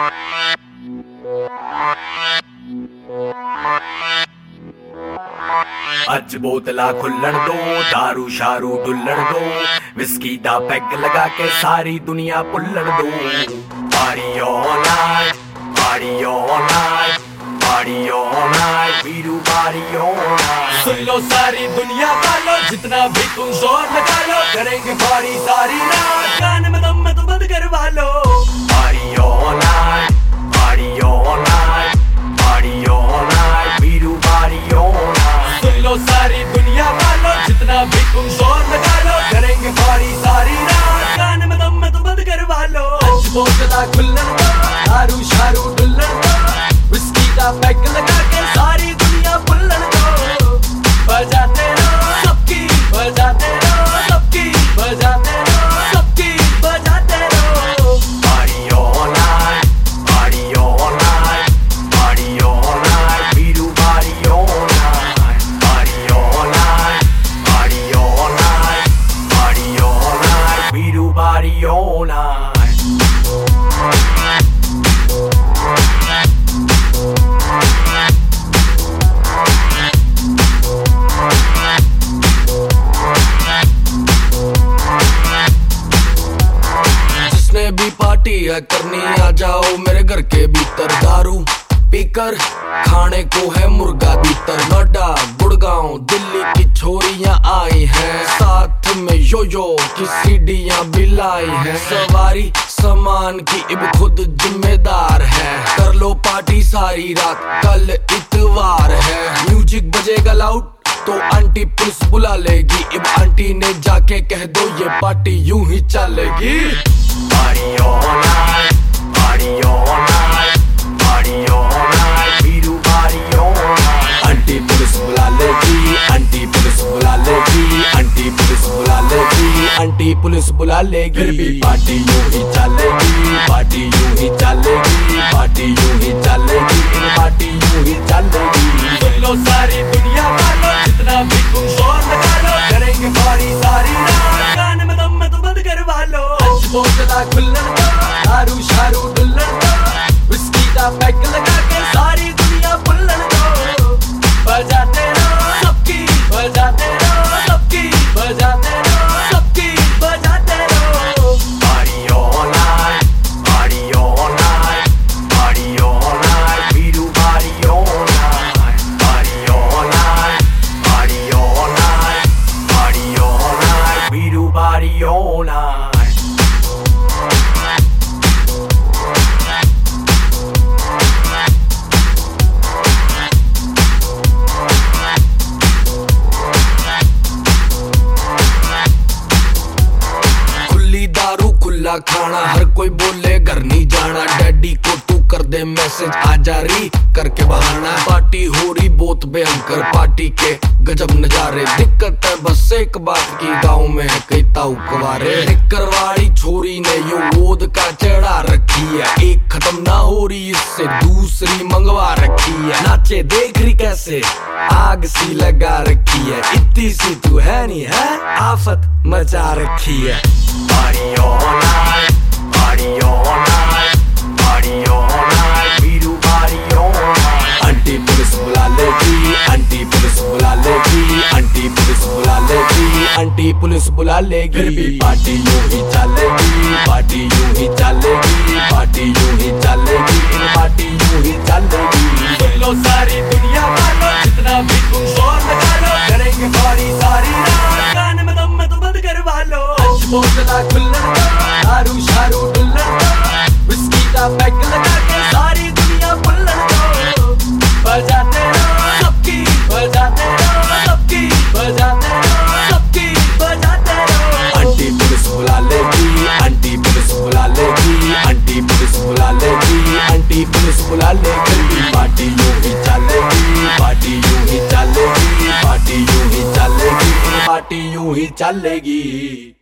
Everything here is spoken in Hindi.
अज बोतला खुल्लण दो, दारू शारू डुल्लण दो, विस्की दा पैग लगा के सारी दुनिया पुल्लण दो। Party all night, party all night, party all night, Veeru party all night. सुन लो सारी दुनिया वालों, जितना भी तुम जोर लगा लो, करेंगे पार्टी सारी रात, गाने में दम तो बंद करवा लो। Party all night, party all night, party all night, Veeru party all night. सुन लो सारी दुनिया वालों, जितना भी तुम जोर लगा लो, करेंगे पार्टी सारी रात, गाने में दम तो बंद करवा लो। आज बोतला खुल्लण दो, दारू शारू डुल्लण दो, विस्की का पैग लगा के सारी दुनिया पुल्लण दो। बजाते रहो सबकी, बजाते रहो सबकी, बजाते रहो सबकी, बजाते रहो। Party all night, party all night, party all night, Veeru party all night. Party all night, party all night, party all night, Veeru party all night. भी पार्टी है करनी, आ जाओ मेरे घर के भीतर। दारू पीकर खाने को है मुर्गा भीतर। नोएडा गुड़गांव दिल्ली की छोरियां आई हैं, साथ में यो की सीढ़ियां भी लाई हैं। सवारी सामान की इब खुद जिम्मेदार है, कर लो पार्टी सारी रात, कल इतवार है। म्यूजिक बजेगा लाउड तो आंटी पुलिस बुला लेगी, इब आंटी ने जाके कह दो ये पार्टी यूं ही चलेगी। Party all night, party all night, party all night, Veeru party all night. Aunty police बुला लेगी, आंटी पुलिस बुला लेगी, आंटी पुलिस बुला लेगी, आंटी पुलिस बुला लेगी। फिर भी पार्टी यूं ही चलेगी, पार्टी यूं ही चलेगी, पार्टी यूं ही चलेगी, पार्टी यूं ही चलेगी। सुन लो सारी दुनिया वालों, जितना भी तुम जोर लगा लो, करेंगे पार्टी सारी रात, गाने में दम तो बंद करवा लो। आज बोतला खुल्लण दो, दारू शारू डुल्लण दो, विस्की का पैग लगा के सारी दुनिया पुल्लण दो। बजाते रहो सबकी, बजाते रहो सबकी, बजाते रहो सबकी, बजाते रहो। Party all night, party all night, party all night, Veeru party all night. Party all night, party all night, party all night, Veeru party all night. दारू खुला खाना, हर कोई बोले घर नहीं जाना, डैडी को तू कर दे मैसेज, आजा री करके बहाना। पार्टी हो रही बहुत भयंकर, पार्टी के गजब नजारे, दिक्कत है बस एक बात की, गाँव में है कई ताऊ कुंवारे। करवाड़ी छोरी ने यो वोद का चढ़ा रखी है, एक खत्म ना हो रही इससे दूसरी मंगवा रखी है। नाचे देख रही कैसे आग सी लगा रखी है, इतनी सी तू है नहीं है, आफत मचा रखी है। Party all night, party all night, party all night, Veeru party all night. Aunty police बुला लेगी, आंटी पुलिस बुला लेगी, आंटी पुलिस बुला लेगी, आंटी पुलिस बुला लेगी। फिर भी पार्टी यूं ही चलेगी, पार्टी यूं ही चलेगी, पार्टी यूं ही चलेगी, पार्टी यूं ही चलेगी। सुन लो सारी दुनिया वालों, जितना भी तुम जोर लगा लो, करेंगे पार्टी सारी रात, गाने में दम तो बंद करवा लो। आज बोतला खुल्लण दो, दारू शारू डुल्लण दो, विस्की का पैग लगा के सारी दुनिया पुल्लण दो। बजाते रहो सबकी, बजाते रहो सबकी, बजाते रहो सबकी, बजाते रहो। आंटी पुलिस बुला लेगी, आंटी पुलिस बुला लेगी, आंटी पुलिस बुला लेगी, आंटी पुलिस बुला लेगी। पार्टी यूं ही चलेगी, पार्टी यूं ही चलेगी, पार्टी यूं ही चलेगी, पार्टी यूं ही चलेगी।